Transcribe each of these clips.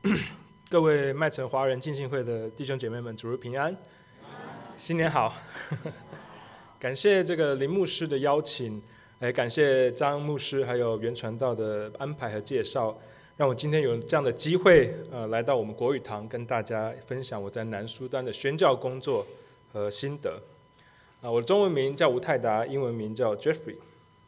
各位麦城华人浸信会的弟兄姐妹们，主日平安，新年好！感谢这个林牧师的邀请，感谢张牧师还有袁传道的安排和介绍，让我今天有这样的机会，来到我们国语堂，跟大家分享我在南苏丹的宣教工作和心得。我的中文名叫吴泰达，英文名叫 Jeffrey。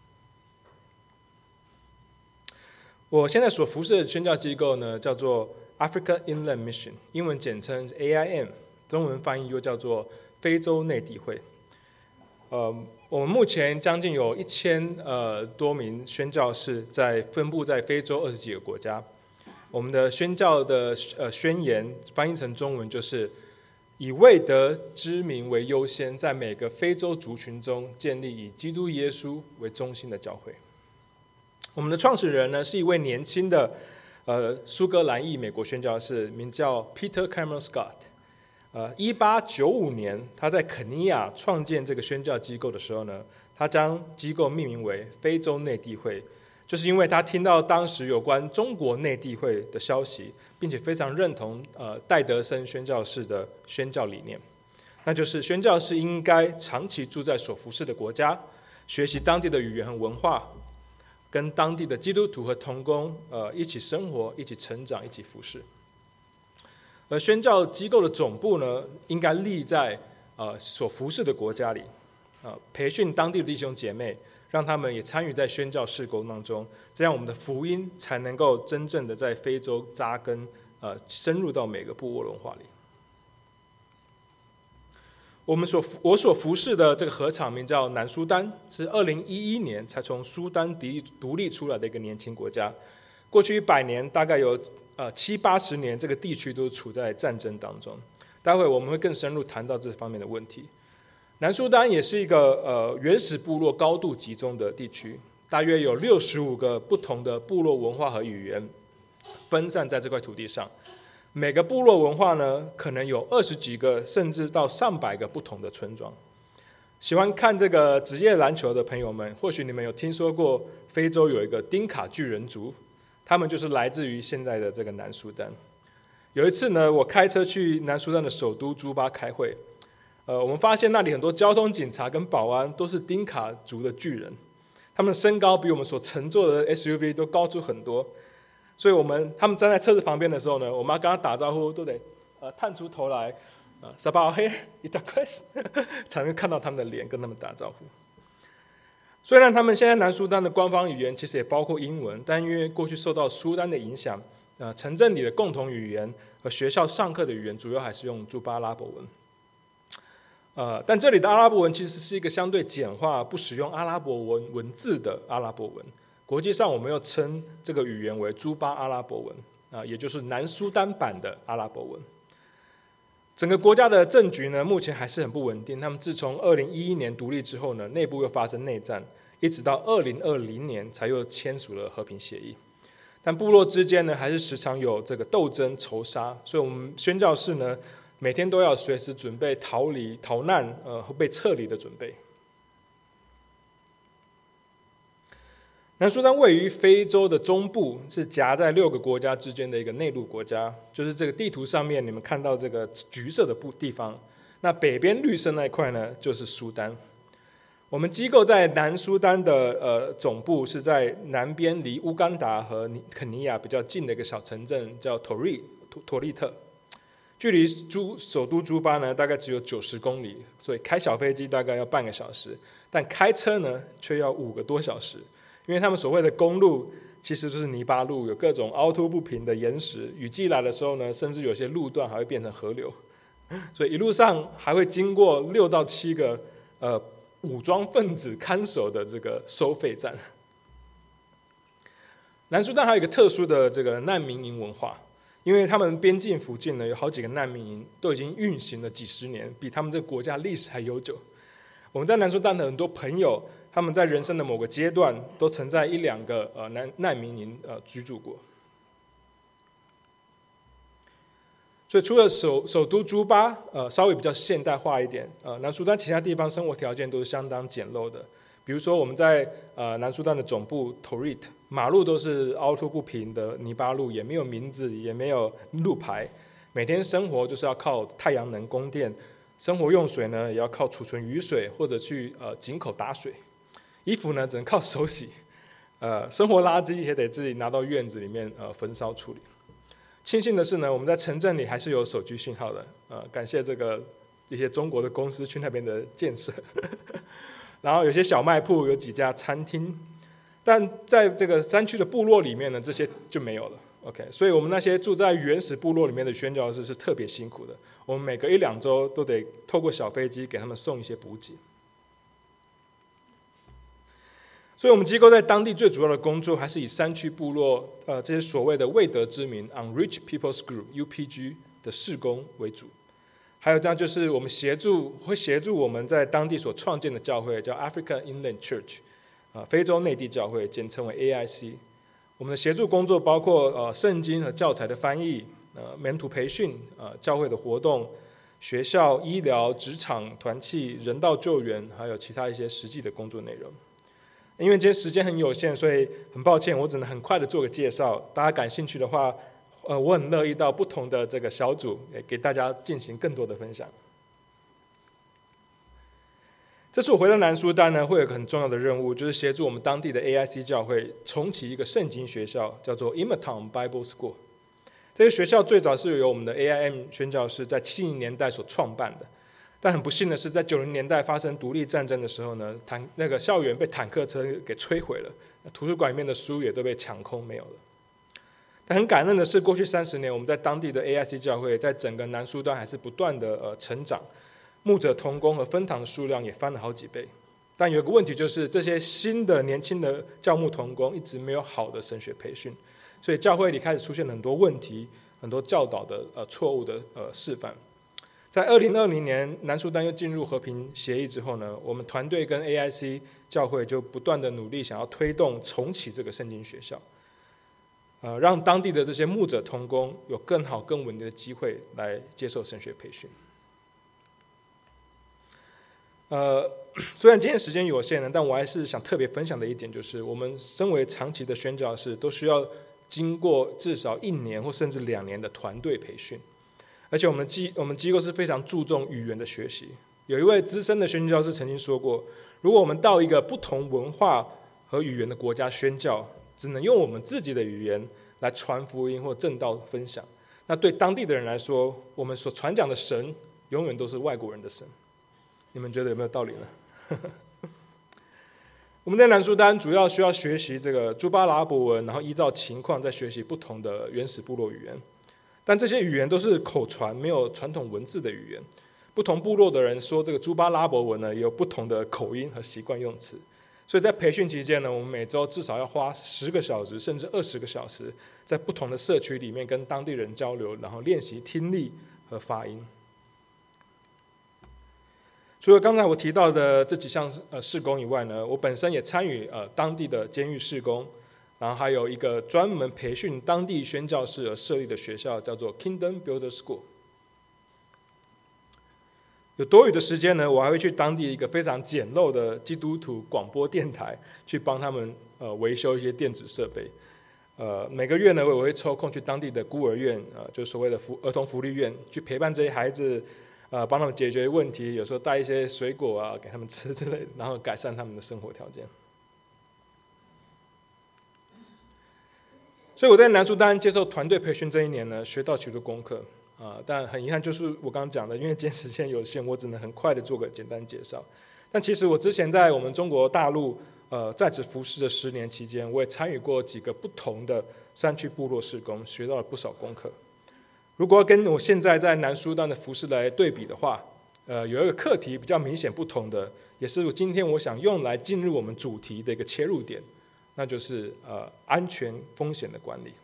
我现在所服侍的宣教机构呢，叫做 Africa Inland Mission， 英文简称 AIM， 中文翻译又叫做非洲内地会。我们目前将近有1000多名宣教士分布在非洲20几个国家。我们的宣教的宣言翻译成中文就是以未得之民为优先，在每个非洲族群中建立以基督耶稣为中心的教会。我们的创始人呢，是一位年轻的苏格兰裔美国宣教士，名叫 Peter Cameron Scott。1895年，他在肯尼亚创建这个宣教机构的时候呢，他将机构命名为非洲内地会，就是因为他听到当时有关中国内地会的消息，并且非常认同戴德森宣教士的宣教理念，那就是宣教士应该长期住在所服侍的国家，学习当地的语言和文化，跟当地的基督徒和同工一起生活，一起成长，一起服侍。而宣教机构的总部呢，应该立在所服侍的国家里，培训当地的弟兄姐妹，让他们也参与在宣教事工当中，这样我们的福音才能够真正的在非洲扎根，深入到每个部落文化里。我所服侍的这个禾场名叫南苏丹，是2011年才从苏丹独立出来的一个年轻国家。过去100年，大概有70-80年，这个地区都处在战争当中。待会我们会更深入谈到这方面的问题。南苏丹也是一个原始部落高度集中的地区，大约有65个不同的部落文化和语言分散在这块土地上。每个部落文化呢，可能有20几个甚至到上百个不同的村庄。喜欢看这个职业篮球的朋友们，或许你们有听说过非洲有一个丁卡巨人族，他们就是来自于现在的这个南苏丹。有一次呢，我开车去南苏丹的首都朱巴开会，我们发现那里很多交通警察跟保安都是丁卡族的巨人，他们身高比我们所乘坐的 SUV 都高出很多。所以他们站在车子旁边的时候呢，我们要跟他打招呼都得探出头来撒巴黑一大块才能看到他们的脸，跟他们打招呼。虽然他们现在南苏丹的官方语言其实也包括英文，但因为过去受到苏丹的影响，城镇里的共同语言和学校上课的语言主要还是用朱巴阿拉伯文。但这里的阿拉伯文其实是一个相对简化、不使用阿拉伯文字的阿拉伯文。国际上我们又称这个语言为朱巴阿拉伯文，也就是南苏丹版的阿拉伯文。整个国家的政局呢，目前还是很不稳定。他们自从2011年独立之后呢，内部又发生内战，一直到2020年才又签署了和平协议。但部落之间呢，还是时常有这个斗争、仇杀，所以我们宣教士呢，每天都要随时准备逃难和被撤离的准备。南苏丹位于非洲的中部，是夹在6个国家之间的一个内陆国家，就是这个地图上面你们看到这个橘色的地方。那北边绿色那一块呢，就是苏丹。我们机构在南苏丹的总部是在南边，离乌干达和肯尼亚比较近的一个小城镇，叫妥利特。距离首都朱巴呢，大概只有90公里，所以开小飞机大概要半个小时，但开车呢，却要5个多小时。因为他们所谓的公路其实就是泥巴路，有各种凹凸不平的岩石，雨季来的时候呢，甚至有些路段还会变成河流，所以一路上还会经过6到7个武装分子看守的这个收费站。南苏丹还有一个特殊的这个难民营文化，因为他们边境附近呢有好几个难民营，都已经运行了几十年，比他们这个国家历史还悠久。我们在南苏丹的很多朋友，他们在人生的某个阶段都曾在1-2个难民营居住过。所以除了首都朱巴稍微比较现代化一点，南苏丹其他地方生活条件都是相当简陋的， 比如说我们在南苏丹的总部 Torit， 马路都是凹凸不平的泥巴路，也没有名字，也没有路牌，每天生活就是要靠太阳能供电，生活用水呢也要靠储存雨水或者去井口打水，衣服呢只能靠手洗，生活垃圾也得自己拿到院子里面焚烧处理。庆幸的是呢，我们在城镇里还是有手机讯号的，感谢这个一些中国的公司去那边的建设。然后有些小卖铺，有几家餐厅，但在这个山区的部落里面呢，这些就没有了。OK， 所以我们那些住在原始部落里面的宣教士是特别辛苦的，我们每隔1-2周都得透过小飞机给他们送一些补给。所以我们机构在当地最主要的工作还是以山区部落这些所谓的未得之民 Unreached Peoples Group UPG 的事工为主。还有，那就是我们会协助我们在当地所创建的教会，叫 Africa Inland Church， 非洲内地教会，简称为 AIC。我们的协助工作包括圣经和教材的翻译，门徒培训，教会的活动，学校、医疗、职场、团契、人道救援，还有其他一些实际的工作内容。因为今天时间很有限，所以很抱歉，我只能很快的做个介绍。大家感兴趣的话，我很乐意到不同的这个小组，给大家进行更多的分享。这次我回到南苏丹呢，会有一个很重要的任务，就是协助我们当地的 AIC 教会重启一个圣经学校，叫做 Immertown Bible School。这个学校最早是由我们的 AIM 宣教士在70年代所创办的，但很不幸的是，在90年代发生独立战争的时候呢，那个校园被坦克车给摧毁了，图书馆里面的书也都被抢空没有了。但很感恩的是，过去30年，我们在当地的 AIC 教会，在整个南苏丹还是不断的成长，牧者同工和分堂的数量也翻了好几倍。但有一个问题就是，这些新的年轻的教牧同工一直没有好的神学培训，所以教会里开始出现了很多问题，很多教导的错误的示范。在2020年，南苏丹又进入和平协议之后呢，我们团队跟 AIC 教会就不断的努力，想要推动重启这个圣经学校。让当地的这些牧者同工有更好更稳定的机会来接受神学培训。虽然今天时间有限呢，但我还是想特别分享的一点就是，我们身为长期的宣教士，都需要经过至少1年或甚至2年的团队培训，而且我们机构是非常注重语言的学习。有一位资深的宣教士曾经说过，如果我们到一个不同文化和语言的国家宣教，只能用我们自己的语言来传福音或正道分享，那对当地的人来说，我们所传讲的神永远都是外国人的神。你们觉得有没有道理呢？我们在南苏丹主要需要学习这个朱巴拉伯文，然后依照情况再学习不同的原始部落语言，但这些语言都是口传，没有传统文字的语言。不同部落的人说这个朱巴拉伯文呢，也有不同的口音和习惯用词。所以在培训期间呢，我们每周至少要花10个小时甚至20个小时，在不同的社区里面跟当地人交流，然后练习听力和发音。除了刚才我提到的这几项事工以外呢，我本身也参与当地的监狱事工，然后还有一个专门培训当地宣教士而设立的学校，叫做 Kingdom Builder School。有多余的时间呢，我还会去当地一个非常简陋的基督徒广播电台，去帮他们维修一些电子设备。每个月呢，我会抽空去当地的孤儿院，就所谓的儿童福利院，去陪伴这些孩子，帮他们解决问题，有时候带一些水果啊给他们吃之类的，然后改善他们的生活条件。所以我在南苏丹接受团队培训这1年呢，学到许多功课。但很遗憾，就是我刚刚讲的，因为今天时间有限，我只能很快的做个简单介绍。但其实我之前在我们中国大陆在职服侍的10年期间，我也参与过几个不同的山区部落事工，学到了不少功课。如果要跟我现在在南苏丹的服侍来对比的话，有一个课题比较明显不同的，也是今天我想用来进入我们主题的一个切入点，那就是安全风险的管理。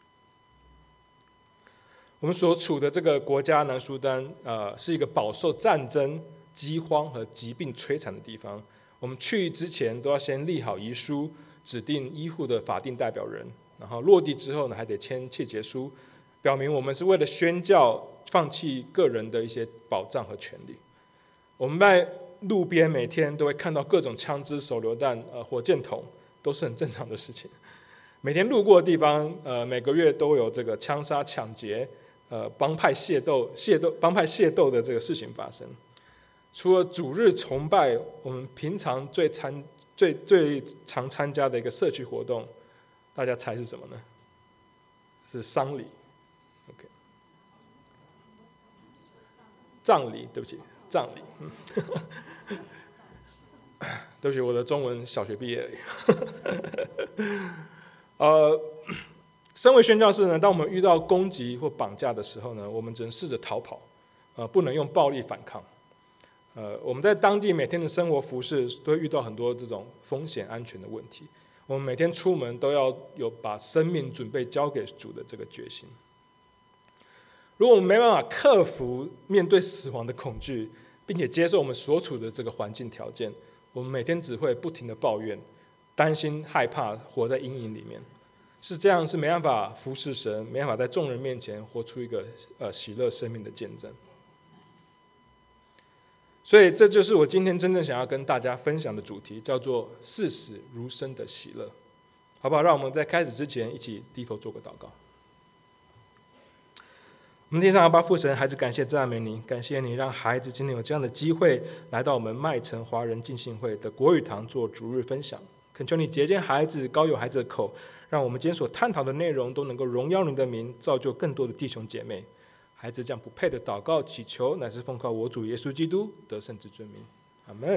我们所处的这个国家南苏丹，是一个饱受战争、饥荒和疾病摧残的地方。我们去之前都要先立好遗书，指定医护的法定代表人，然后落地之后呢，还得签切结书，表明我们是为了宣教，放弃个人的一些保障和权利。我们在路边每天都会看到各种枪支、手榴弹、火箭筒，都是很正常的事情。每天路过的地方，每个月都有这个枪杀、抢劫、帮派械斗的这个事情发生。除了主日崇拜，我们平常最常参加的一个社区活动，大家猜是什么呢？是丧礼。OK， 葬礼，对不起，葬礼。对不起，我的中文小学毕业而已。身为宣教士呢，当我们遇到攻击或绑架的时候呢，我们只能试着逃跑，不能用暴力反抗。我们在当地每天的生活服事都会遇到很多这种风险安全的问题。我们每天出门都要有把生命准备交给主的这个决心。如果我们没办法克服面对死亡的恐惧，并且接受我们所处的这个环境条件，我们每天只会不停的抱怨、担心、害怕，活在阴影里面。是这样，是没办法服侍神，没办法在众人面前活出一个喜乐生命的见证。所以这就是我今天真正想要跟大家分享的主题，叫做视死如生的喜乐，好不好？让我们在开始之前一起低头做个祷告。我们天上阿爸父神，孩子感谢赞美你，感谢你让孩子今天有这样的机会来到我们麦城华人浸信会的国语堂做主日分享。恳求你洁净孩子，高有孩子的口，让我们今天所探讨的内容都能够荣耀你的名，造就更多的弟兄姐妹。孩子将不配的祷告祈求，乃是奉靠我主耶稣基督得胜之尊名，阿们。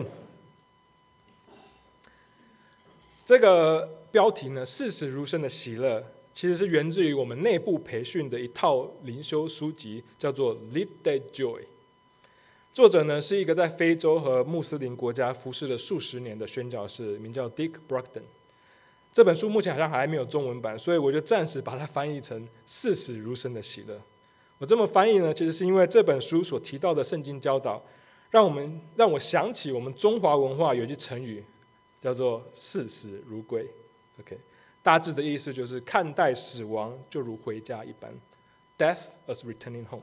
这个标题呢，视死如生的喜乐，其实是源自于我们内部培训的一套灵修书籍，叫做 Live That Joy。 作者呢是一个在非洲和穆斯林国家服侍了数十年的宣教士，名叫 Dick Brogden。 这本书目前好像还没有中文版，所以我就暂时把它翻译成视死如生的喜乐。我这么翻译呢，其实是因为这本书所提到的圣经教导，让我想起我们中华文化有一句成语，叫做视死如归。OK， 大致的意思就是看待死亡就如回家一般 ，Death as returning home。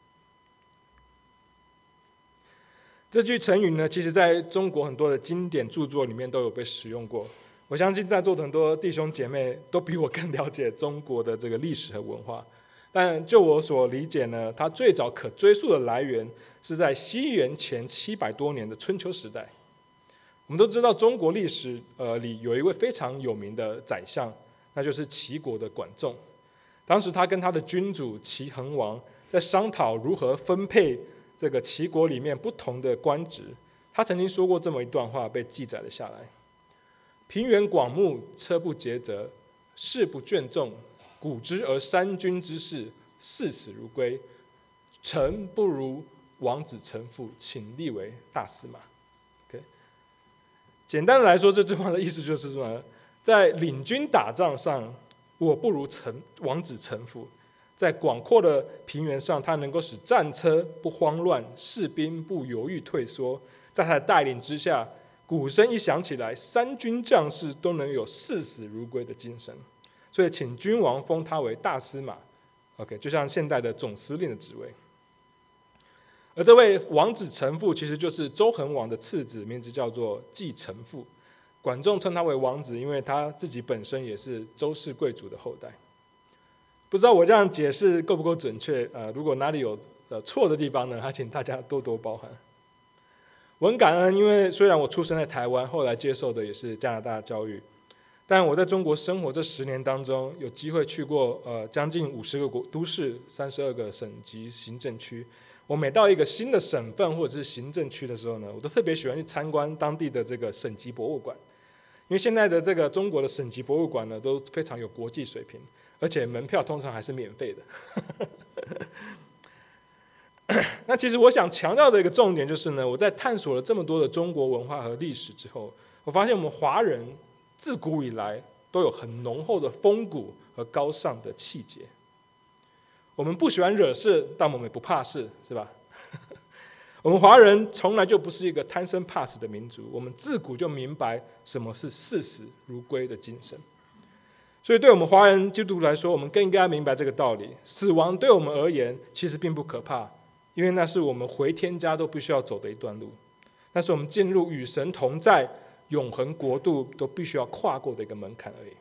这句成语呢，其实在中国很多的经典著作里面都有被使用过。我相信在座的很多弟兄姐妹都比我更了解中国的这个历史和文化。但就我所理解呢，它最早可追溯的来源是在西元前700多年的春秋时代。我们都知道中国历史里有一位非常有名的宰相，那就是齐国的管仲。当时他跟他的君主齐桓王在商讨如何分配这个齐国里面不同的官职。他曾经说过这么一段话，被记载了下来：平原广目，车不竭折，事不倦重，古之而三军之事，视死如归。臣不如王子成父，请立为大司马。Okay？ 简单的来说，这句话的意思就是什么？在领军打仗上，我不如王子成父；在广阔的平原上，他能够使战车不慌乱，士兵不犹豫退缩。在他的带领之下，鼓声一响起来，三军将士都能有视死如归的精神。所以请君王封他为大司马 ，OK， 就像现代的总司令的职位。而这位王子成父其实就是周桓王的次子，名字叫做季承父。管仲称他为王子，因为他自己本身也是周氏贵族的后代。不知道我这样解释够不够准确？如果哪里有错的地方呢，还请大家多多包涵。我很感恩，因为虽然我出生在台湾，后来接受的也是加拿大教育。但我在中国生活这10年当中，有机会去过将近50个都市、32个省级行政区。我每到一个新的省份或者是行政区的时候呢，我都特别喜欢去参观当地的这个省级博物馆，因为现在的这个中国的省级博物馆呢，都非常有国际水平，而且门票通常还是免费的。那其实我想强调的一个重点就是呢，我在探索了这么多的中国文化和历史之后，我发现我们华人自古以来都有很浓厚的风骨和高尚的气节。我们不喜欢惹事，但我们也不怕事，是吧？我们华人从来就不是一个贪生怕死的民族，我们自古就明白什么是视死如归的精神。所以对我们华人基督徒来说，我们更应该明白这个道理：死亡对我们而言其实并不可怕，因为那是我们回天家都必须要走的一段路。 那是我们进入与神同在永恒国度都必须要跨过的一个门槛而已。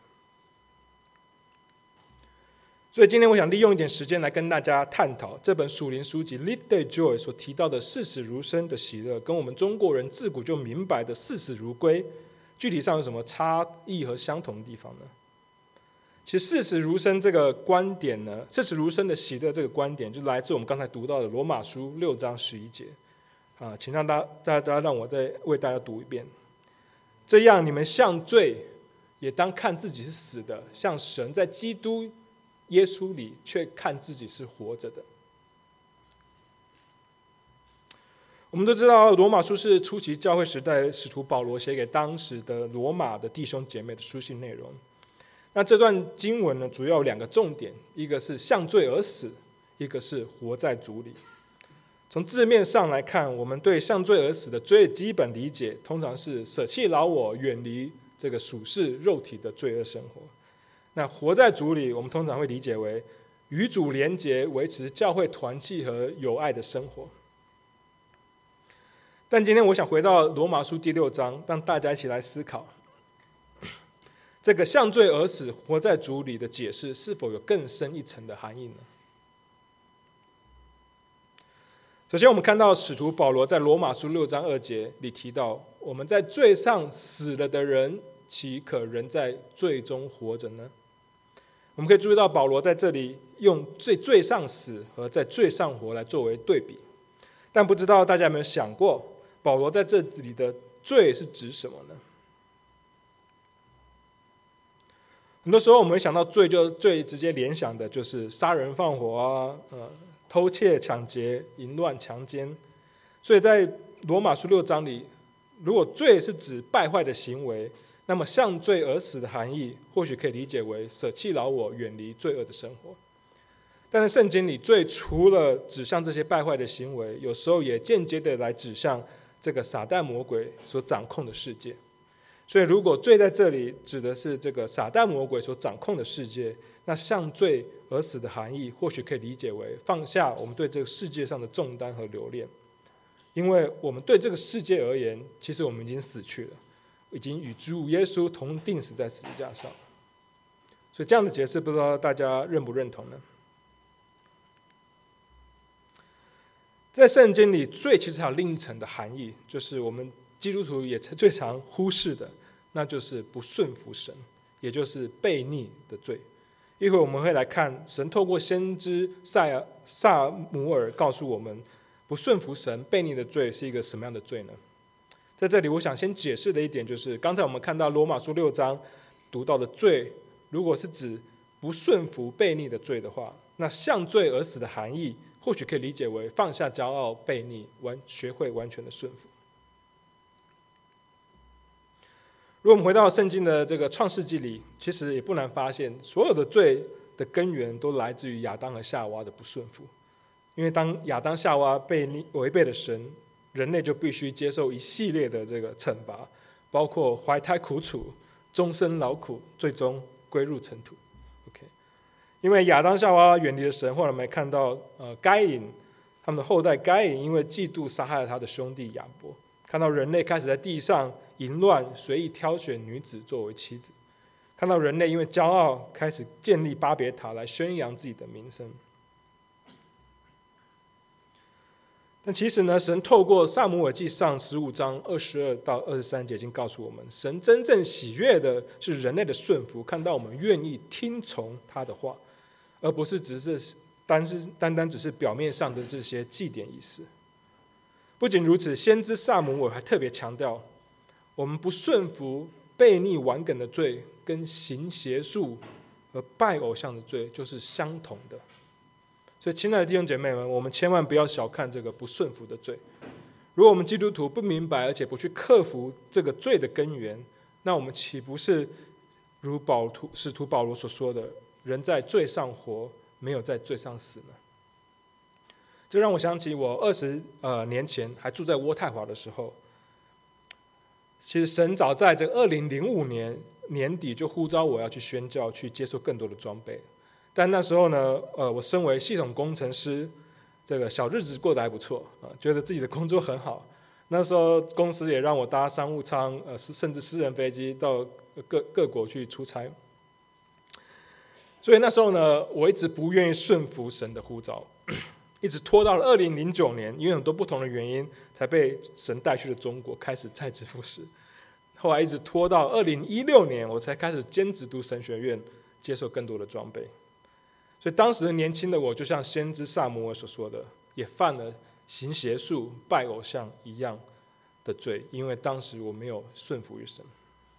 所以今天我想利用一点时间来跟大家探讨这本属灵书籍《Lead Day Joy》所提到的视死如生的喜乐，跟我们中国人自古就明白的视死如归，具体上有什么差异和相同的地方呢？其实视死如生这个观点呢，视死如生的喜乐这个观点，就来自我们刚才读到的罗马书6章11节。请让大家让我再为大家读一遍。这样你们像罪，也当看自己是死的，像神在基督耶稣里却看自己是活着的。我们都知道罗马书是初期教会时代使徒保罗写给当时的罗马的弟兄姐妹的书信内容。那这段经文呢，主要有2个重点，一个是向罪而死，一个是活在主里。从字面上来看，我们对向罪而死的最基本理解，通常是舍弃老我，远离这个属世肉体的罪恶生活。那活在主里，我们通常会理解为与主连结，维持教会团契和友爱的生活。但今天我想回到罗马书第6章，让大家一起来思考，这个向罪而死，活在主里的解释，是否有更深一层的含义呢？首先，我们看到使徒保罗在罗马书6章2节里提到，我们在罪上死了的人，岂可仍在罪中活着呢？我们可以注意到保罗在这里用罪上死和在罪上活来作为对比，但不知道大家有没有想过，保罗在这里的罪是指什么呢？很多时候我们会想到罪，就最直接联想的就是杀人放火啊，偷窃、抢劫、淫乱、强奸。所以在罗马书6章里，如果罪是指败坏的行为，那么向罪而死的含义或许可以理解为舍弃老我，远离罪恶的生活。但是圣经里，罪除了指向这些败坏的行为，有时候也间接的来指向这个撒旦魔鬼所掌控的世界。所以如果罪在这里指的是这个撒旦魔鬼所掌控的世界，那向罪而死的含义或许可以理解为放下我们对这个世界上的重担和留恋，因为我们对这个世界而言，其实我们已经死去了，已经与主耶稣同钉死在十字架上。所以这样的解释，不知道大家认不认同呢？在圣经里，罪其实还有另一层的含义，就是我们基督徒也最常忽视的，那就是不顺服神，也就是悖逆的罪。一会儿我们会来看神透过先知撒母耳告诉我们，不顺服神、悖逆的罪是一个什么样的罪呢？在这里我想先解释的一点就是，刚才我们看到罗马书6章读到的罪，如果是指不顺服、悖逆的罪的话，那向罪而死的含义或许可以理解为放下骄傲、悖逆，学会完全的顺服。如果我们回到圣经的这个创世纪里，其实也不难发现，所有的罪的根源都来自于亚当和夏娃的不顺服。因为当亚当夏娃违背了神，人类就必须接受一系列的这个惩罚，包括怀胎苦楚、终身劳苦，最终归入尘土。因为亚当夏娃远离了神，后来我们看到该隐他们的后代该隐因为嫉妒杀害了他的兄弟亚伯，看到人类开始在地上淫乱，随意挑选女子作为妻子，看到人类因为骄傲开始建立巴别塔来宣扬自己的名声。但其实呢，神透过撒母耳记上15章22到23节已经告诉我们，神真正喜悦的是人类的顺服，看到我们愿意听从他的话，而不是单单只是表面上的这些祭典仪式。不仅如此，先知撒母耳还特别强调，我们不顺服、悖逆、顽梗的罪，跟行邪术和拜偶像的罪就是相同的。所以亲爱的弟兄姐妹们，我们千万不要小看这个不顺服的罪。如果我们基督徒不明白而且不去克服这个罪的根源，那我们岂不是如使徒保罗所说的，人在罪上活，没有在罪上死呢？这让我想起我20年前还住在渥太华的时候，其实神早在这个2005年年底就呼召我要去宣教，去接受更多的装备。但那时候呢，我身为系统工程师，这个小日子过得还不错，觉得自己的工作很好。 那时候公司也让我搭商务舱，甚至私人飞机到各国去出差。所以那时候呢，我一直不愿意顺服神的呼召，一直拖到了2009年，因为很多不同的原因，才被神带去了中国，开始在职服事。后来一直拖到2016年，我才开始兼职读神学院，接受更多的装备。所以当时的年轻的我，就像先知撒母耳所说的，也犯了行邪术、拜偶像一样的罪，因为当时我没有顺服于神。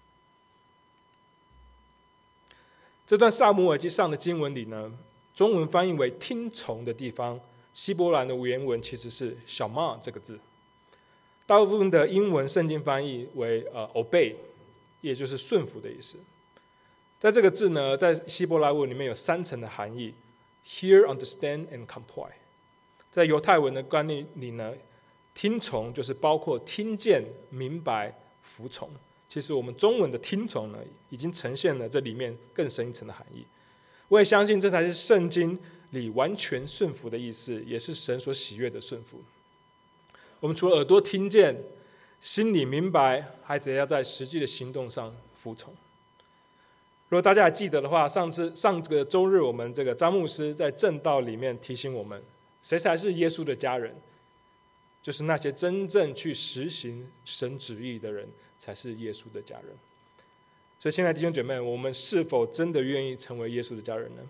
这段撒母耳记上的经文里呢，中文翻译为听从的地方，希伯来的原文其实是小玛这个字。大部分的英文圣经翻译为obey， 也就是顺服的意思。在这个字呢，在希伯来文里面有3层的含义 ：hear, understand and comply。在犹太文的观念里呢，听从就是包括听见、明白、服从。其实我们中文的听从呢，已经呈现了这里面更深一层的含义。我也相信这才是圣经里完全顺服的意思，也是神所喜悦的顺服。我们除了耳朵听见、心里明白，还得要在实际的行动上服从。如果大家还记得的话，上个周日我们这个张牧师在正道里面提醒我们，谁才是耶稣的家人？就是那些真正去实行神旨意的人，才是耶稣的家人。所以现在弟兄姐妹，我们是否真的愿意成为耶稣的家人呢？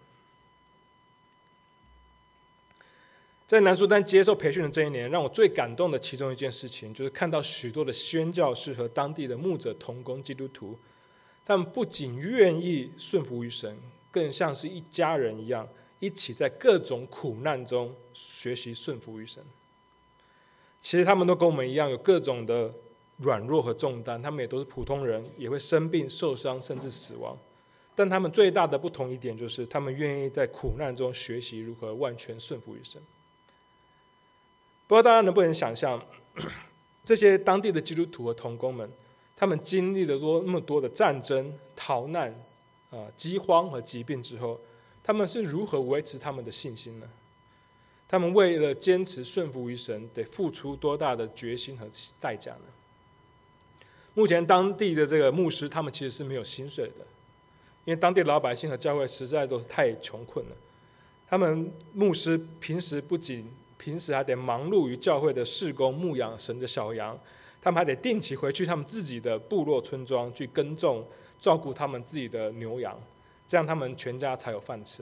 在南苏丹接受培训的这一年，让我最感动的其中一件事情，就是看到许多的宣教士和当地的牧者同工基督徒，他们不仅愿意顺服于神，更像是一家人一样，一起在各种苦难中学习顺服于神。其实他们都跟我们一样，有各种的软弱和重担，他们也都是普通人，也会生病、受伤，甚至死亡。但他们最大的不同一点，就是他们愿意在苦难中学习如何完全顺服于神。不知道大家能不能想象，这些当地的基督徒和同工们，他们经历了那么多的战争、逃难、饥荒和疾病之后，他们是如何维持他们的信心呢？他们为了坚持顺服于神，得付出多大的决心和代价呢？目前当地的这个牧师，他们其实是没有薪水的，因为当地老百姓和教会实在都是太穷困了。他们牧师平时还得忙碌于教会的事工、牧养神的小羊，他们还得定期回去他们自己的部落村庄去耕种，照顾他们自己的牛羊，这样他们全家才有饭吃。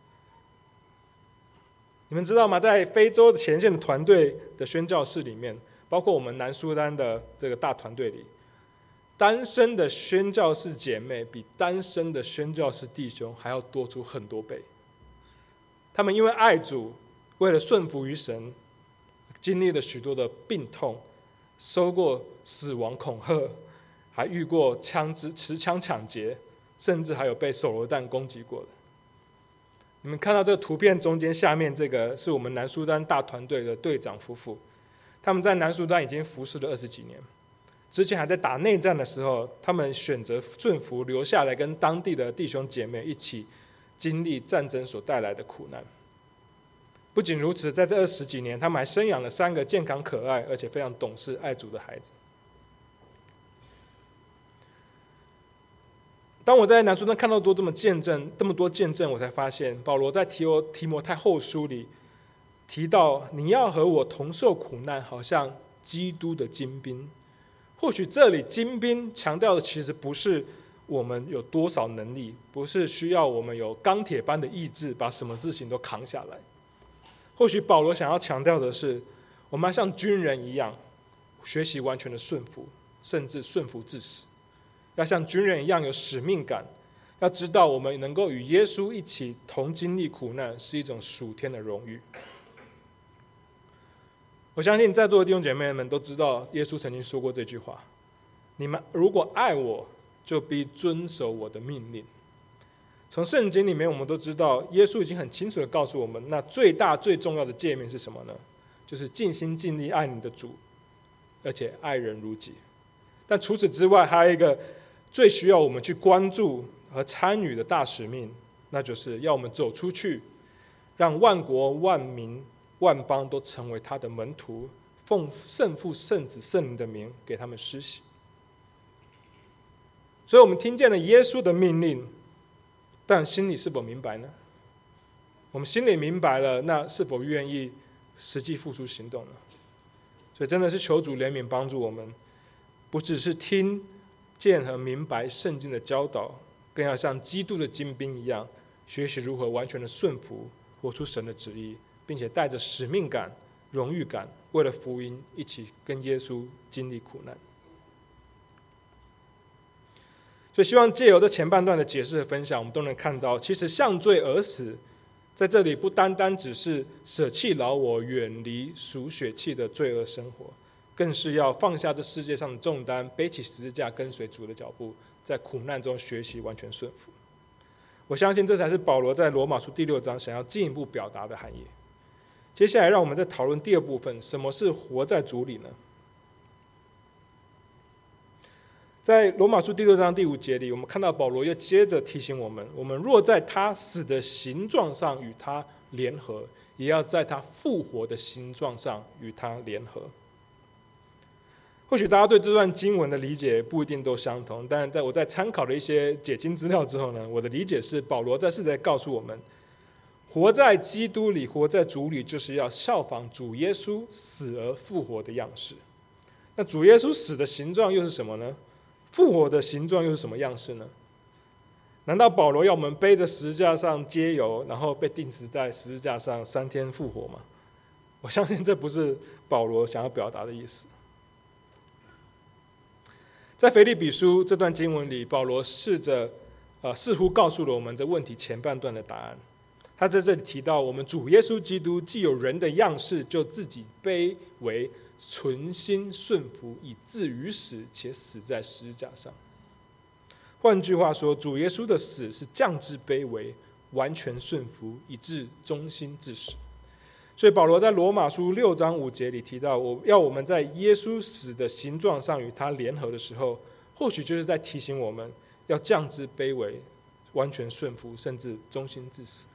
你们知道吗？在非洲前线的团队的宣教士里面，包括我们南苏丹的这个大团队里，单身的宣教士姐妹比单身的宣教士弟兄还要多出很多倍。他们因为爱主，为了顺服于神，经历了许多的病痛，受过死亡恐吓，还遇过持枪抢劫，甚至还有被手榴弹攻击过的。你们看到这个图片中间下面这个是我们南苏丹大团队的队长夫妇，他们在南苏丹已经服侍了20几年，之前还在打内战的时候，他们选择顺服留下来，跟当地的弟兄姐妹一起经历战争所带来的苦难。不仅如此，在这20几年，他们还生养了3个健康可爱而且非常懂事爱主的孩子。当我在南苏丹看到这么多见证，我才发现保罗在提摩太后书里提到，你要和我同受苦难，好像基督的精兵。或许这里精兵强调的其实不是我们有多少能力，不是需要我们有钢铁般的意志把什么事情都扛下来。或许保罗想要强调的是，我们要像军人一样学习完全的顺服，甚至顺服至死。要像军人一样有使命感，要知道我们能够与耶稣一起同经历苦难是一种属天的荣誉。我相信在座的弟兄姐妹们都知道耶稣曾经说过这句话，你们如果爱我，就必遵守我的命令。从圣经里面我们都知道，耶稣已经很清楚地告诉我们，那最大最重要的诫命是什么呢？就是尽心尽力爱你的主，而且爱人如己。但除此之外，还有一个最需要我们去关注和参与的大使命，那就是要我们走出去，让万国万民万邦都成为他的门徒， 奉圣父、圣子、圣灵的名给他们施洗。所以我们听见了耶稣的命令，但心里是否明白呢？我们心里明白了，那是否愿意实际付出行动呢？所以真的是求主怜悯帮助我们，不只是听见和明白圣经的教导，更要像基督的精兵一样，学习如何完全的顺服，活出神的旨意，并且带着使命感、荣誉感，为了福音一起跟耶稣经历苦难。所以希望借由这前半段的解释和分享，我们都能看到，其实向罪而死在这里不单单只是舍弃老我，远离属血气的罪恶生活，更是要放下这世界上的重担，背起十字架跟随主的脚步，在苦难中学习完全顺服。我相信这才是保罗在罗马书第6章想要进一步表达的含义。接下来让我们再讨论第二部分，什么是活在主里呢？在罗马书第6章第5节里，我们看到保罗又接着提醒我们，我们若在他死的形状上与他联合，也要在他复活的形状上与他联合。或许大家对这段经文的理解不一定都相同，但我在参考了一些解经资料之后呢，我的理解是保罗是在告诉我们，活在基督里，活在主里，就是要效仿主耶稣死而复活的样式。那主耶稣死的形状又是什么呢？复活的形状又是什么样式呢？难道保罗要我们背着十字架上接油，然后被钉死在十字架上3天复活吗？我相信这不是保罗想要表达的意思。在腓立比书这段经文里，保罗似乎告诉了我们这问题前半段的答案。他在这里提到，我们主耶稣基督既有人的样式，就自己卑微，存心顺服，以至于死，且死在十字架上。换句话说，主耶稣的死是降至卑微，完全顺服，以致忠心至死。所以保罗在罗马书6章5节里提到，要我们在耶稣死的形状上与他联合的时候，或许就是在提醒我们要降至卑微，完全顺服，甚至忠心至死。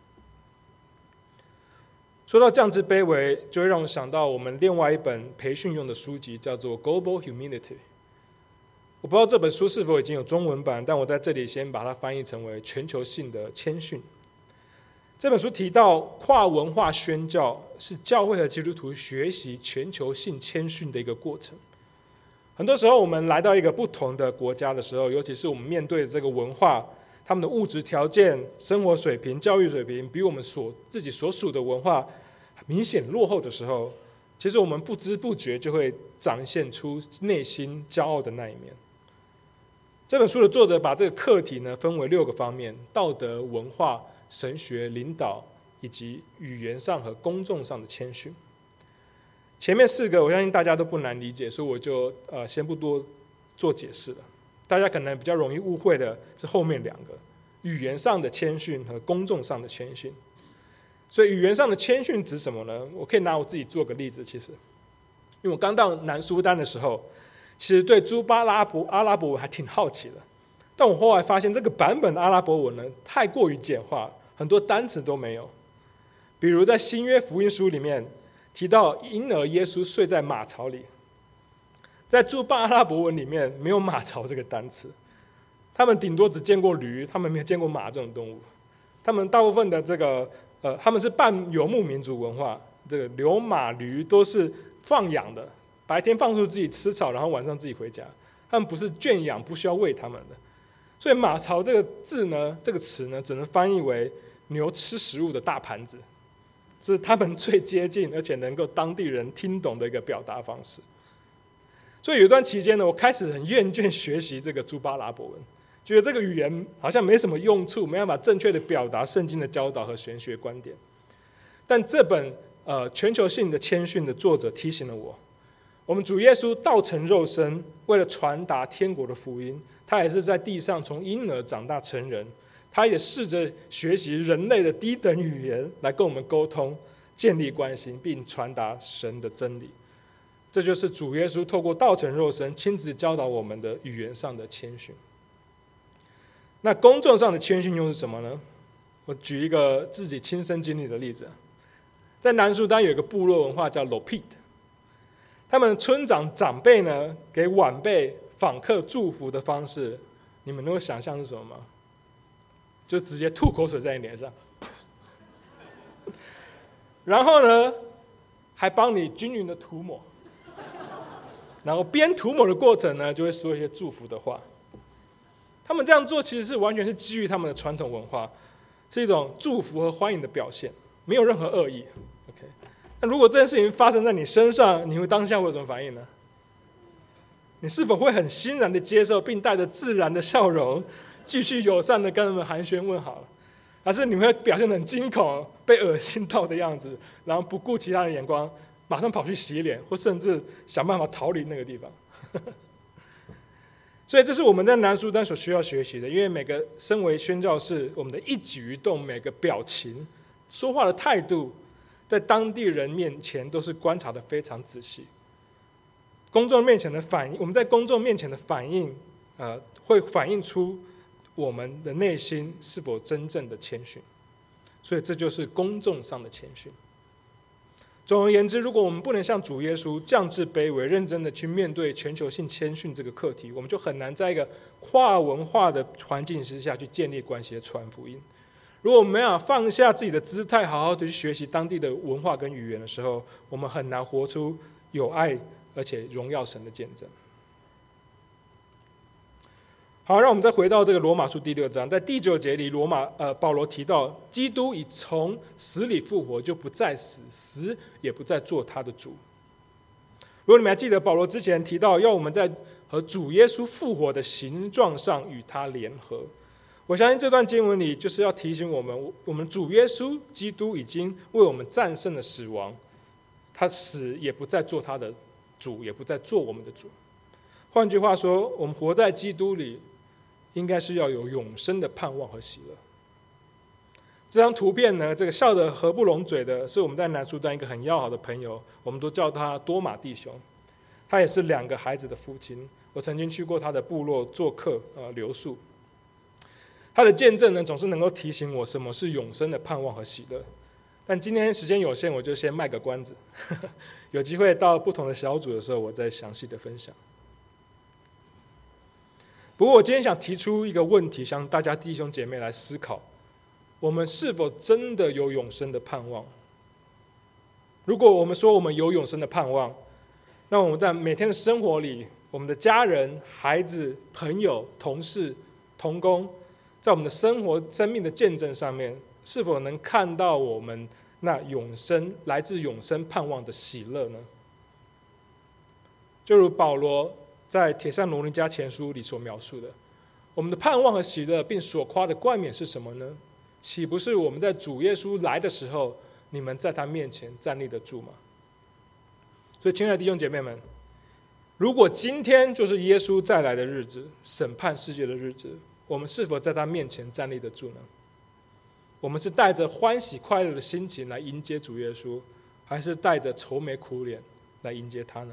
说到降至卑微，就会让我想到我们另外一本培训用的书籍，叫做《Global Humility》。我不知道这本书是否已经有中文版，但我在这里先把它翻译成为全球性的谦逊。这本书提到，跨文化宣教是教会和基督徒学习全球性谦逊的一个过程。很多时候我们来到一个不同的国家的时候，尤其是我们面对这个文化，他们的物质条件、生活水平、教育水平比我们自己所属的文化明显落后的时候，其实我们不知不觉就会展现出内心骄傲的那一面。这本书的作者把这个课题呢分为6个方面：道德、文化、神学、领导，以及语言上和公众上的谦逊。前面4个我相信大家都不难理解，所以我就先不多做解释了。大家可能比较容易误会的是后面2个，语言上的谦逊和公众上的谦逊。所以语言上的谦逊指什么呢？我可以拿我自己做个例子。其实因为我刚到南苏丹的时候，其实对朱巴阿拉伯文还挺好奇的，但我后来发现这个版本的阿拉伯文呢太过于简化，很多单词都没有。比如在新约福音书里面提到婴儿耶稣睡在马槽里，在朱巴阿拉伯文里面没有马槽这个单词，他们顶多只见过驴，他们没有见过马这种动物。他们大部分的他们是半游牧民族文化，这个牛马驴都是放养的，白天放出自己吃草，然后晚上自己回家。他们不是圈养，不需要喂他们的。所以马槽这个字呢，这个词呢，只能翻译为牛吃食物的大盘子，这是他们最接近而且能够当地人听懂的一个表达方式。所以有一段期间呢，我开始很厌倦学习这个朱巴阿拉伯文，觉得这个语言好像没什么用处，没办法正确的表达圣经的教导和玄学观点。但这本全球性的谦逊的作者提醒了我们主耶稣道成肉身，为了传达天国的福音，他也是在地上从婴儿长大成人，他也试着学习人类的低等语言来跟我们沟通，建立关系，并传达神的真理。这就是主耶稣透过道成肉身亲自教导我们的语言上的谦逊。那公众上的谦逊又是什么呢？我举一个自己亲身经历的例子。在南苏丹有一个部落文化叫 Lopit， 他们村长长辈呢，给晚辈访客祝福的方式，你们能够想象是什么吗？就直接吐口水在你脸上，然后呢，还帮你均匀的涂抹，然后边涂抹的过程呢，就会说一些祝福的话。他们这样做其实是完全是基于他们的传统文化，是一种祝福和欢迎的表现，没有任何恶意。OK， 那如果这件事情发生在你身上，你会当下会有什么反应呢？你是否会很欣然的接受，并带着自然的笑容，继续友善的跟他们寒暄问好？还是你会表现得很惊恐、被恶心到的样子，然后不顾其他的眼光，马上跑去洗脸，或甚至想办法逃离那个地方？所以这是我们在南苏丹所需要学习的，因为每个身为宣教士，我们的一举一动、每个表情、说话的态度，在当地人面前都是观察得非常仔细。公众面前的反应，我们在公众面前的反应，会反映出我们的内心是否真正的谦逊。所以这就是公众上的谦逊。总而言之，如果我们不能像主耶稣降至卑微，认真的去面对全球性谦逊这个课题，我们就很难在一个跨文化的环境之下去建立关系的传福音。如果我们没有放下自己的姿态，好好的去学习当地的文化跟语言的时候，我们很难活出有爱而且荣耀神的见证。好，让我们再回到这个罗马书第6章，在第9节里，保罗提到，基督已从死里复活，就不再死，死也不再做他的主。如果你们还记得，保罗之前提到，要我们在和主耶稣复活的形状上与他联合。我相信这段经文里就是要提醒我们，我们主耶稣基督已经为我们战胜了死亡，他死也不再做他的主，也不再做我们的主。换句话说，我们活在基督里，应该是要有永生的盼望和喜乐。这张图片呢，这个笑得合不拢嘴的是我们在南苏丹一个很要好的朋友，我们都叫他多马弟兄。他也是2个孩子的父亲。我曾经去过他的部落做客，留宿。他的见证呢，总是能够提醒我什么是永生的盼望和喜乐。但今天时间有限，我就先卖个关子，有机会到不同的小组的时候，我再详细的分享。不过我今天想提出一个问题，向大家弟兄姐妹来思考：我们是否真的有永生的盼望？如果我们说我们有永生的盼望，那我们在每天的生活里，我们的家人、孩子、朋友、同事、同工，在我们的生命的见证上面，是否能看到我们那永生来自永生盼望的喜乐呢？就如保罗在帖撒罗尼迦前书里所描述的，我们的盼望和喜乐并所夸的冠冕是什么呢？岂不是我们在主耶稣来的时候，你们在他面前站立得住吗？所以亲爱的弟兄姐妹们，如果今天就是耶稣再来的日子，审判世界的日子，我们是否在他面前站立得住呢？我们是带着欢喜快乐的心情来迎接主耶稣，还是带着愁眉苦脸来迎接他呢？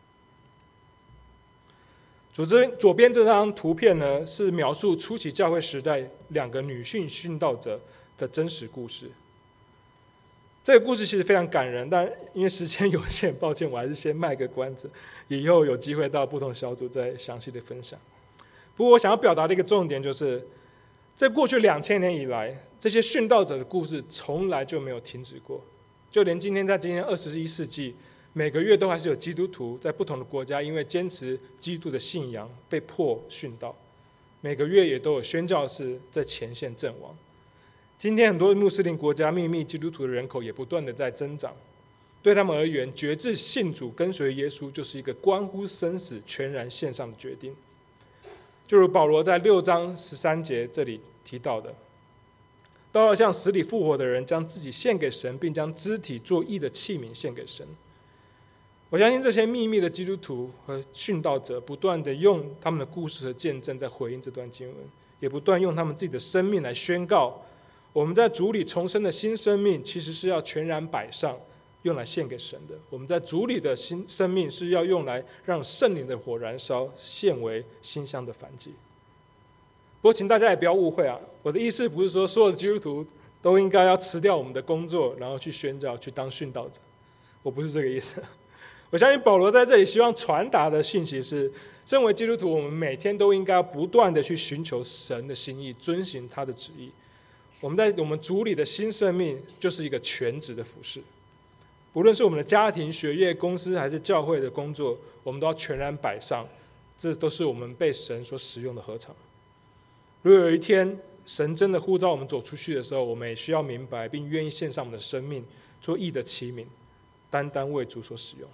左边这张图片呢，是描述初期教会时代2个女性殉道者的真实故事。这个故事其实非常感人，但因为时间有限，抱歉，我还是先卖个关子，以后有机会到不同小组再详细的分享。不过我想要表达的一个重点就是，在过去2000年以来，这些殉道者的故事从来就没有停止过。就连今天21世纪，每个月都还是有基督徒在不同的国家因为坚持基督的信仰被迫殉道，每个月也都有宣教士在前线阵亡。今天很多穆斯林国家秘密基督徒的人口也不断的在增长，对他们而言，决志信主跟随耶稣就是一个关乎生死全然献上的决定。就如保罗在6章13节这里提到的，都要像死里复活的人，将自己献给神，并将肢体作义的器皿献给神。我相信这些秘密的基督徒和殉道者不断的用他们的故事和见证在回应这段经文，也不断用他们自己的生命来宣告，我们在主里重生的新生命其实是要全然摆上，用来献给神的。我们在主里的新生命是要用来让圣灵的火燃烧，献为馨香的燔祭。不过请大家也不要误会啊，我的意思不是说所有的基督徒都应该要辞掉我们的工作，然后去宣教，去当殉道者。我不是这个意思。 我相信保罗在这里希望传达的信息是，身为基督徒，我们每天都应该不断的去寻求神的心意，遵行他的旨意。我们在我们主里的新生命就是一个全职的服事，不论是我们的家庭、学业、公司还是教会的工作，我们都要全然摆上，这都是我们被神所使用的禾场。如果有一天神真的呼召我们走出去的时候，我们也需要明白并愿意献上我们的生命，做义的器皿，单单为主所使用。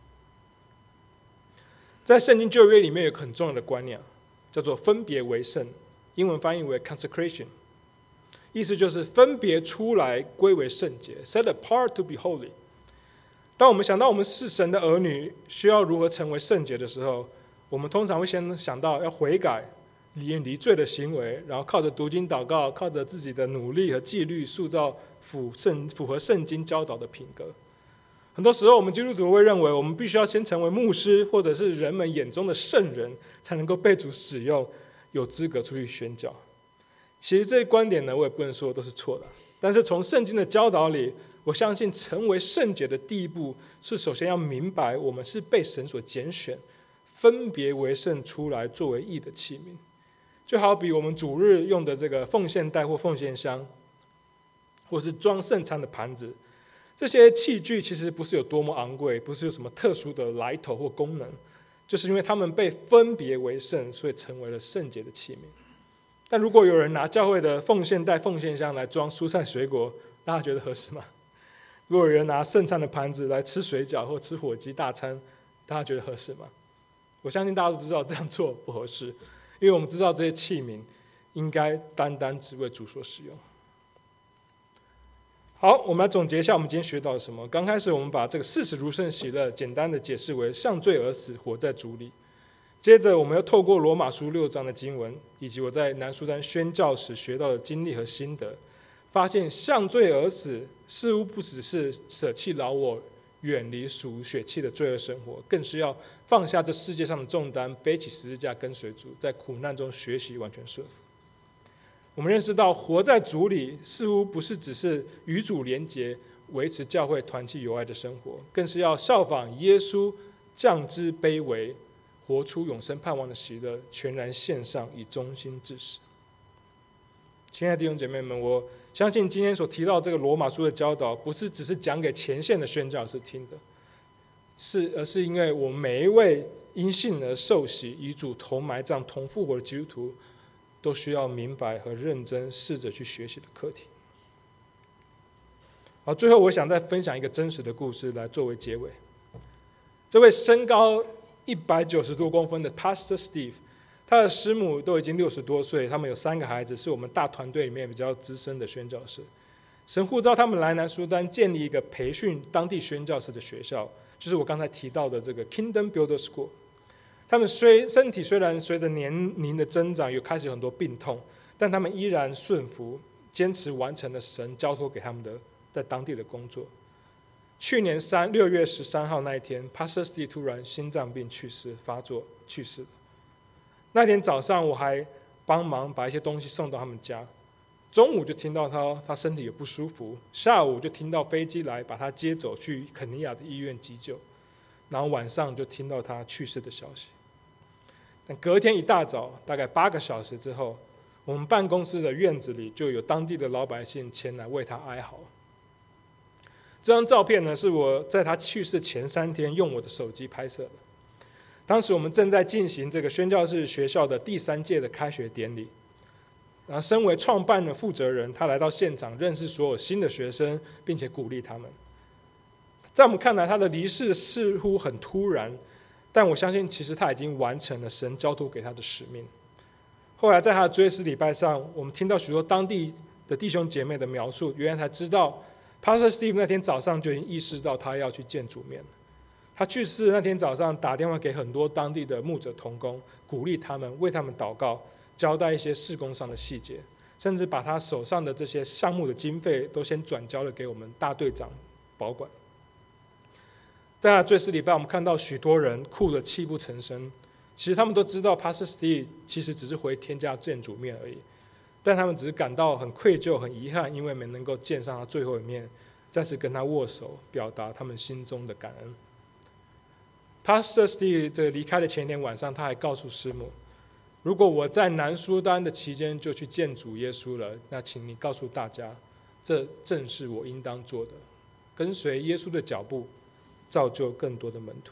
在圣经旧约里面有个很重要的观念，叫做分别为圣，英文翻译为 consecration， 意思就是分别出来归为圣洁， set apart to be holy。 当我们想到我们是神的儿女，需要如何成为圣洁的时候，我们通常会先想到要悔改、离罪的行为，然后靠着读经祷告，靠着自己的努力和纪律，塑造符合圣经教导的品格。很多时候我们基督徒会认为，我们必须要先成为牧师，或者是人们眼中的圣人，才能够被主使用，有资格出去宣教。其实这些观点呢，我也不能说都是错的，但是从圣经的教导里，我相信成为圣洁的第一步是首先要明白我们是被神所拣选，分别为圣出来作为义的器皿。就好比我们主日用的这个奉献袋或奉献箱，或是装圣餐的盘子，这些器具其实不是有多么昂贵，不是有什么特殊的来头或功能，就是因为他们被分别为圣，所以成为了圣洁的器皿。但如果有人拿教会的奉献袋、奉献箱来装蔬菜水果，大家觉得合适吗？如果有人拿圣餐的盘子来吃水饺或吃火鸡大餐，大家觉得合适吗？我相信大家都知道这样做不合适，因为我们知道这些器皿应该单单只为主所使用。好，我们来总结一下我们今天学到的什么。刚开始我们把这个视死如生喜乐简单的解释为向罪而死，活在主里。接着我们要透过罗马书6章的经文，以及我在南苏丹宣教时学到的经历和心得，发现向罪而死似乎不只是舍弃老我，远离属血气的罪恶生活，更是要放下这世界上的重担，背起十字架跟随主，在苦难中学习完全顺服。我们认识到活在主里似乎不是只是与主连结，维持教会团契友爱的生活，更是要效仿耶稣降之卑微，活出永生盼望的喜乐，全然献上，以忠心至死。亲爱的弟兄姐妹们，我相信今天所提到这个罗马书的教导，不是只是讲给前线的宣教士听的，而是因为我们每一位因信而受洗、与主同埋葬、同复活的基督徒，都需要明白和认真试着去学习的课题。好，最后我想再分享一个真实的故事来作为结尾。这位身高190多公分的 Pastor Steve， 他的师母都已经60多岁，他们有3个孩子，是我们大团队里面比较资深的宣教士。神呼召他们来南苏丹建立一个培训当地宣教士的学校，就是我刚才提到的这个 Kingdom Builder School。他们身体虽然随着年龄的增长有开始有很多病痛，但他们依然顺服，坚持完成了神交托给他们的在当地的工作。去年6月13号那一天 Pastor Steve 突然心脏病发作去世了。那天早上我还帮忙把一些东西送到他们家，中午就听到他身体有不舒服，下午就听到飞机来把他接走去肯尼亚的医院急救，然后晚上就听到他去世的消息。但隔天一大早，大概8个小时之后，我们办公室的院子里就有当地的老百姓前来为他哀嚎。这张照片呢，是我在他去世前3天用我的手机拍摄的。当时我们正在进行这个宣教士学校的第3届的开学典礼，然后身为创办的负责人，他来到现场认识所有新的学生，并且鼓励他们。在我们看来，他的离世似乎很突然，但我相信其实他已经完成了神交托给他的使命。后来在他的追思礼拜上，我们听到许多当地的弟兄姐妹的描述，原来才知道 Pastor Steve 那天早上就已经意识到他要去见主面了。他去世那天早上打电话给很多当地的牧者同工，鼓励他们，为他们祷告，交代一些事工上的细节，甚至把他手上的这些项目的经费都先转交了给我们大队长保管。在他追思礼拜，我们看到许多人哭得泣不成声。其实他们都知道 Pastor Steve 其实只是回天家见主面而已，但他们只是感到很愧疚、很遗憾，因为没能够见上他最后一面，再次跟他握手，表达他们心中的感恩。 Pastor Steve 这个离开的前一天晚上，他还告诉师母，如果我在南苏丹的期间就去见主耶稣了，那请你告诉大家，这正是我应当做的，跟随耶稣的脚步，造就更多的门徒。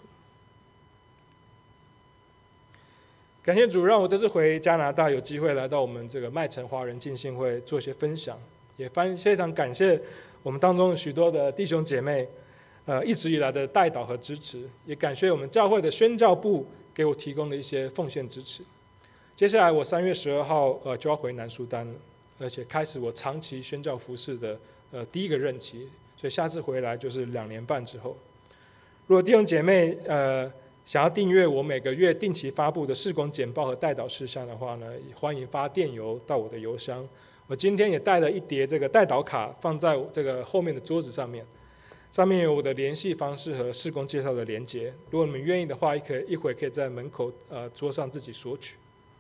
感谢主，让我这次回加拿大有机会来到我们这个麦城华人浸信会做一些分享，也非常感谢我们当中许多的弟兄姐妹，一直以来的代祷和支持，也感谢我们教会的宣教部给我提供的一些奉献支持。接下来我3月12号就要回南苏丹了，而且开始我长期宣教服事的第一个任期，所以下次回来就是2年半之后。如果弟兄姐妹想要订阅我每个月定期发布的事工简报和代祷事项的话呢，欢迎发电邮到我的邮箱。我今天也带了一叠这个代祷卡放在这个后面的桌子上面，上面有我的联系方式和事工介绍的连结。如果你们愿意的话，一会可以在门口桌上自己索取。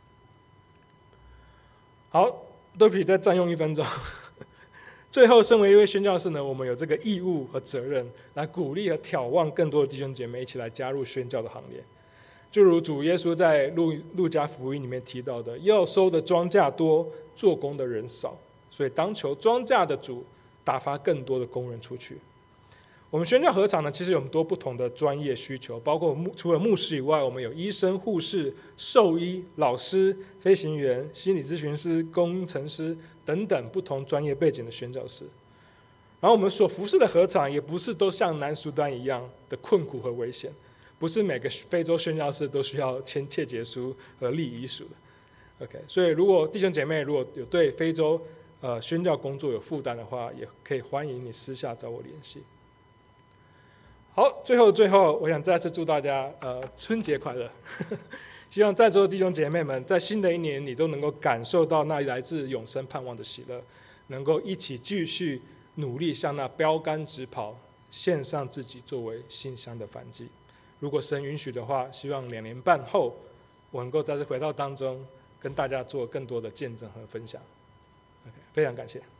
好，对不起，再占用1分钟。最后，身为一位宣教士呢，我们有这个义务和责任来鼓励和眺望更多的弟兄姐妹一起来加入宣教的行列。就如主耶稣在路加福音里面提到的，要收的庄稼多，做工的人少，所以当求庄稼的主打发更多的工人出去。我们宣教合场呢，其实有很多不同的专业需求，包括除了牧师以外，我们有医生、护士、兽医、老师、飞行员、心理咨询师、工程师等等不同专业背景的宣教士。然后我们所服侍的合场也不是都像南苏丹一样的困苦和危险，不是每个非洲宣教士都需要签切结书和立遗嘱的。OK， 所以如果弟兄姐妹如果有对非洲宣教工作有负担的话，也可以欢迎你私下找我联系。好，最后，我想再次祝大家春节快乐！希望在座的弟兄姐妹们，在新的一年，你都能够感受到那来自永生盼望的喜乐，能够一起继续努力向那标杆直跑，献上自己作为馨香的燔祭。如果神允许的话，希望2年半后，我能够再次回到当中，跟大家做更多的见证和分享。非常感谢。